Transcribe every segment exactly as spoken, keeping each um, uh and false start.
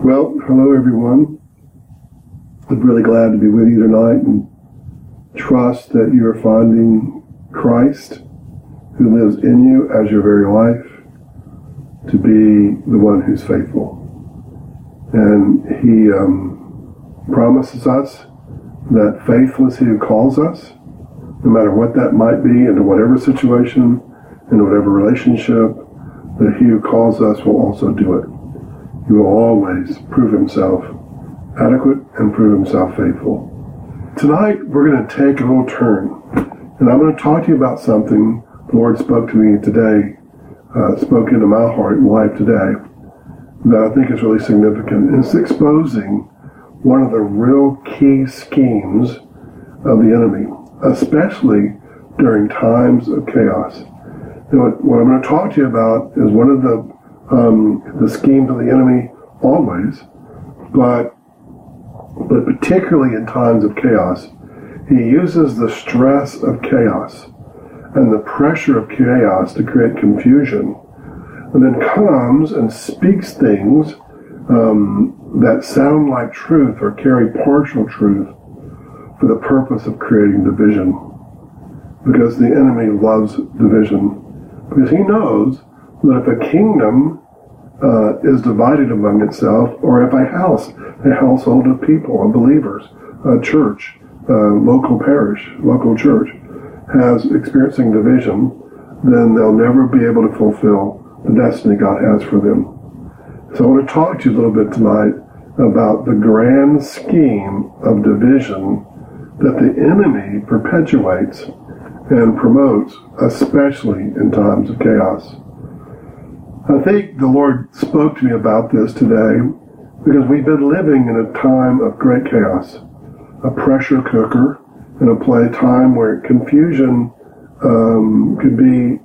Well, hello everyone. I'm really glad to be with you tonight and trust that you're finding Christ who lives in you as your very life to be the one who's faithful. And he um, promises us that faithful is he who calls us, no matter what that might be, into whatever situation, in whatever relationship, that he who calls us will also do it. He will always prove himself adequate and prove himself faithful. Tonight, we're going to take a little turn, and I'm going to talk to you about something the Lord spoke to me today, uh, spoke into my heart and life today, that I think is really significant. It's exposing one of the real key schemes of the enemy, especially during times of chaos. And what, what I'm going to talk to you about is one of the Um, the schemes of the enemy always, but but particularly in times of chaos. He uses the stress of chaos and the pressure of chaos to create confusion, and then comes and speaks things um, that sound like truth or carry partial truth for the purpose of creating division. Because the enemy loves division. Because he knows that if a kingdom uh, is divided among itself, or if a house, a household of people, of believers, a church, a local parish, local church, has experiencing division, then they'll never be able to fulfill the destiny God has for them. So I want to talk to you a little bit tonight about the grand scheme of division that the enemy perpetuates and promotes, especially in times of chaos. I think the Lord spoke to me about this today because we've been living in a time of great chaos, a pressure cooker, and a play time where confusion um, could be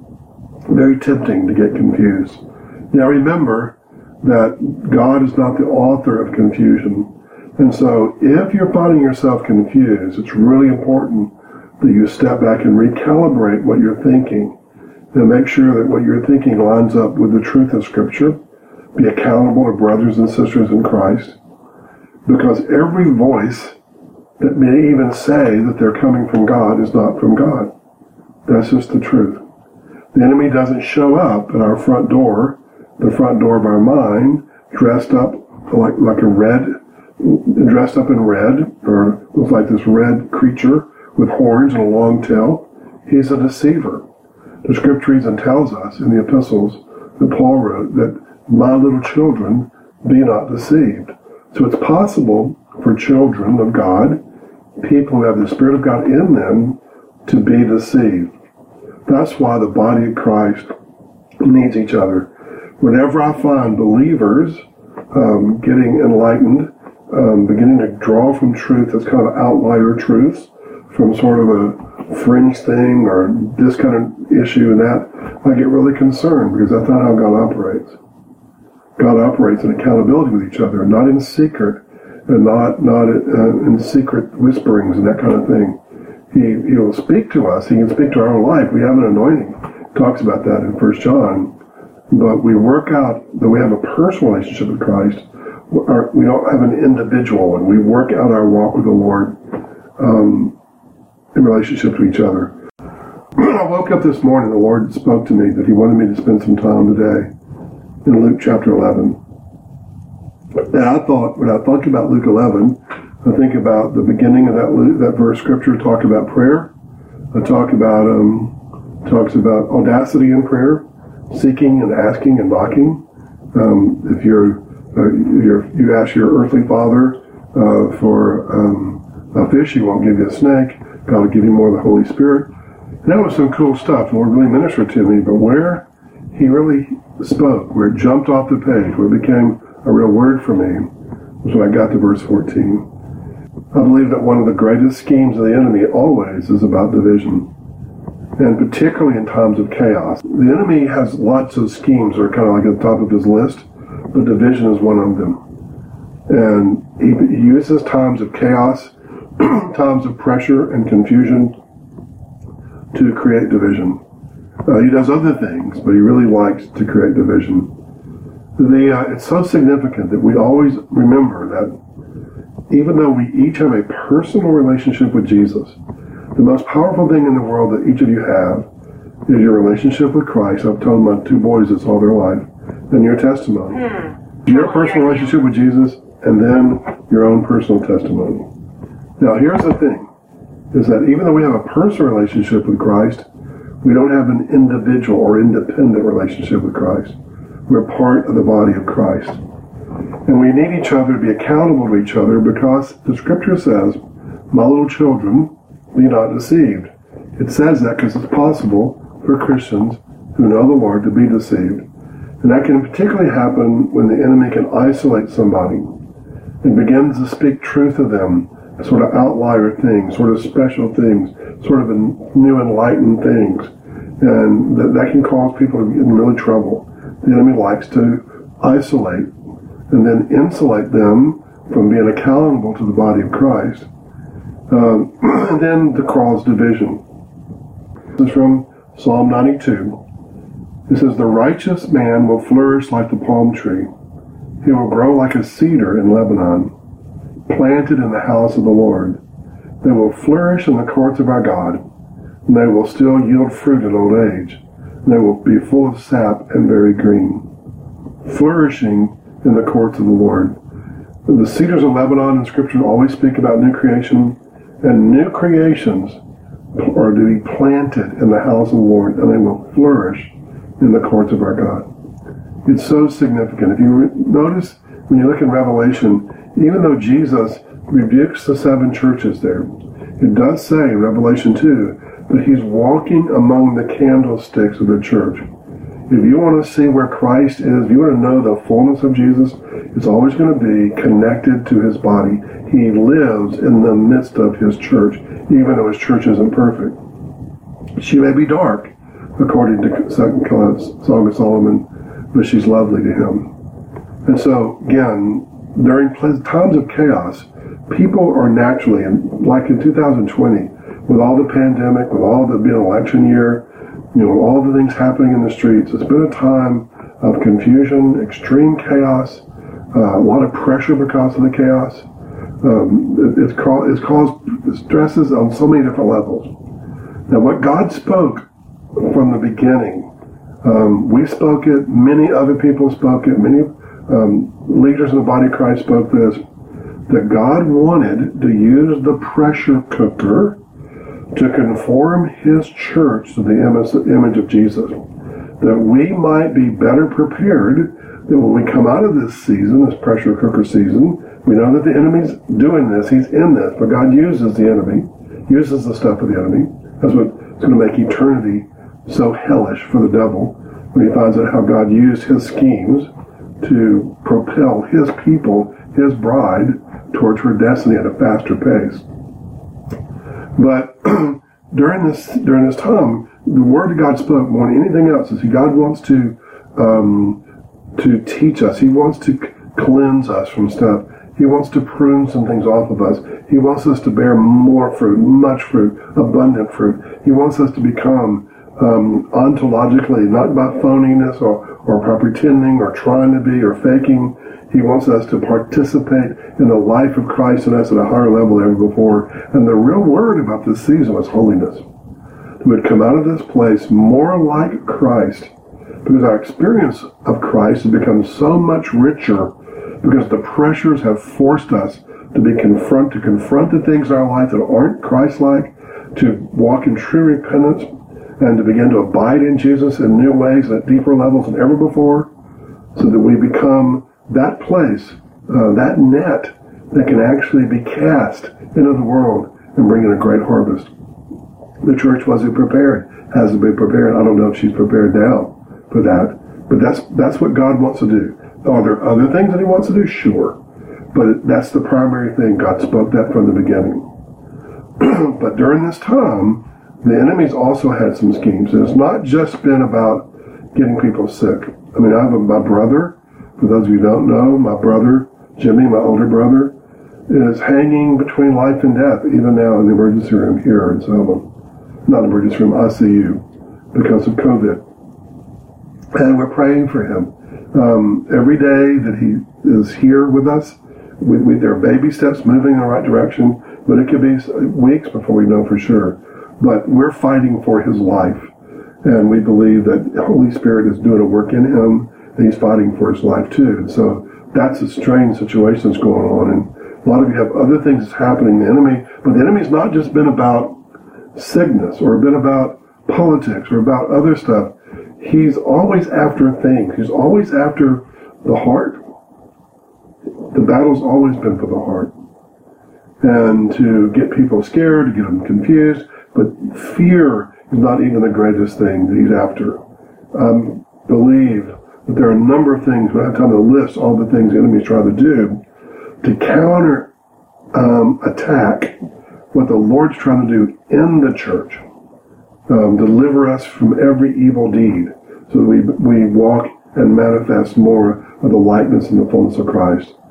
very tempting to get confused. Now remember that God is not the author of confusion, and so if you're finding yourself confused, it's really important that you step back and recalibrate what you're thinking. And make sure that what you're thinking lines up with the truth of Scripture. Be accountable to brothers and sisters in Christ. Because every voice that may even say that they're coming from God is not from God. That's just the truth. The enemy doesn't show up at our front door, the front door of our mind, dressed up like, like a red, dressed up in red, or looks like this red creature with horns and a long tail. He's a deceiver. The Scripture even tells us in the epistles that Paul wrote that my little children, be not deceived. So it's possible for children of God, people who have the Spirit of God in them, to be deceived. That's why the body of Christ needs each other. Whenever I find believers um, getting enlightened, um, beginning to draw from truth as kind of outlier truths, from sort of a fringe thing or this kind of issue and that, I get really concerned because that's not how God operates. God operates in accountability with each other, not in secret, and not not uh, in secret whisperings and that kind of thing. He he will speak to us. He can speak to our own life. We have an anointing. He talks about that in First John. But we work out that we have a personal relationship with Christ. We don't have an individual one. We work out our walk with the Lord um, in relationship to each other. I woke up this morning, the Lord spoke to me that he wanted me to spend some time today in Luke chapter eleven. And I thought, when I think about Luke eleven, I think about the beginning of that that verse scripture, talk about prayer. I talk about, um, talks about audacity in prayer, seeking and asking and knocking. Um, if you're, uh, you're, you ask your earthly father uh, for um, a fish, he won't give you a snake. God will give you more of the Holy Spirit. And that was some cool stuff. The Lord really ministered to me. But where he really spoke, where it jumped off the page, where it became a real word for me, was when I got to verse fourteen. I believe that one of the greatest schemes of the enemy always is about division. And particularly in times of chaos. The enemy has lots of schemes that are kind of like at the top of his list, but division is one of them. And he, he uses times of chaos, times of pressure and confusion to create division. Uh, he does other things, but he really likes to create division. the, uh, it's so significant that we always remember that even though we each have a personal relationship with Jesus, the most powerful thing in the world that each of you have is your relationship with Christ. I've told my two boys this all their life, and your testimony. Hmm. Your personal relationship with Jesus, and then your own personal testimony. Now, here's the thing, is that even though we have a personal relationship with Christ, we don't have an individual or independent relationship with Christ. We're part of the body of Christ. And we need each other to be accountable to each other, because the Scripture says, my little children, be not deceived. It says that because it's possible for Christians who know the Lord to be deceived. And that can particularly happen when the enemy can isolate somebody and begins to speak truth to them, sort of outlier things, sort of special things, sort of new enlightened things. And that, that can cause people to get in really trouble. The enemy likes to isolate and then insulate them from being accountable to the body of Christ. Um, and then to cause division. This is from Psalm ninety-two. It says, the righteous man will flourish like the palm tree. He will grow like a cedar in Lebanon, planted in the house of the Lord. They will flourish in the courts of our God, and they will still yield fruit in old age. And they will be full of sap and very green. Flourishing in the courts of the Lord. The cedars of Lebanon in Scripture always speak about new creation, and new creations are to be planted in the house of the Lord, and they will flourish in the courts of our God. It's so significant. If you re- notice, when you look in Revelation, even though Jesus rebukes the seven churches there, it does say in Revelation two that he's walking among the candlesticks of the church. If you want to see where Christ is, if you want to know the fullness of Jesus, it's always going to be connected to his body. He lives in the midst of his church, even though his church isn't perfect. She may be dark, according to Second Song of Solomon, but she's lovely to him. And so, again, during times of chaos, people are naturally, and like in two thousand twenty, with all the pandemic, with all the being election year, you know, all the things happening in the streets, it's been a time of confusion, extreme chaos, uh, a lot of pressure because of the chaos. Um, it, it's, ca- it's caused stresses on so many different levels. Now, what God spoke from the beginning, um, we spoke it, many other people spoke it, many um, leaders in the body of Christ spoke this, that God wanted to use the pressure cooker to conform his church to the image of Jesus, that we might be better prepared, that when we come out of this season, this pressure cooker season, we know that the enemy's doing this, he's in this, but God uses the enemy, uses the stuff of the enemy. That's what's going to make eternity so hellish for the devil, when he finds out how God used his schemes to propel his people, his bride, towards her destiny at a faster pace. But during this during this time, the word of God spoke more than anything else. Is God wants to um, to teach us. He wants to cleanse us from stuff. He wants to prune some things off of us. He wants us to bear more fruit, much fruit, abundant fruit. He wants us to become um, ontologically, not by phoniness or, or by pretending or trying to be or faking. He wants us to participate in the life of Christ in us at a higher level than ever before. And the real word about this season was holiness. We would come out of this place more like Christ, because our experience of Christ has become so much richer, because the pressures have forced us to be confront to confront the things in our life that aren't Christ-like, to walk in true repentance, and to begin to abide in Jesus in new ways and at deeper levels than ever before, so that we become that place, uh, that net that can actually be cast into the world and bring in a great harvest. The church wasn't prepared, hasn't been prepared. I don't know if she's prepared now for that, but that's that's what God wants to do. Are there other things that he wants to do? Sure. But that's the primary thing. God spoke that from the beginning. But during this time, the enemy's also had some schemes. And it's not just been about getting people sick. I mean, I have a, my brother, for those of you who don't know, my brother, Jimmy, my older brother, is hanging between life and death, even now in the emergency room here in Selma. Not emergency room, I C U, because of COVID. And we're praying for him. Um, every day that he is here with us, we, we, there are baby steps moving in the right direction, but it could be weeks before we know for sure. But we're fighting for his life, and we believe that the Holy Spirit is doing a work in him, and he's fighting for his life too. And so that's a strange situation that's going on, and a lot of you have other things that's happening. The enemy, but the enemy's not just been about sickness or been about politics or about other stuff. He's always after things. He's always after the heart. The battle's always been for the heart. And to get people scared, to get them confused. But fear is not even the greatest thing that he's after. Um, believe that there are a number of things, we don't have time to list all the things the enemy's trying to do to counter um, attack what the Lord's trying to do in the church. Um, deliver us from every evil deed so that we, we walk and manifest more of the likeness and the fullness of Christ.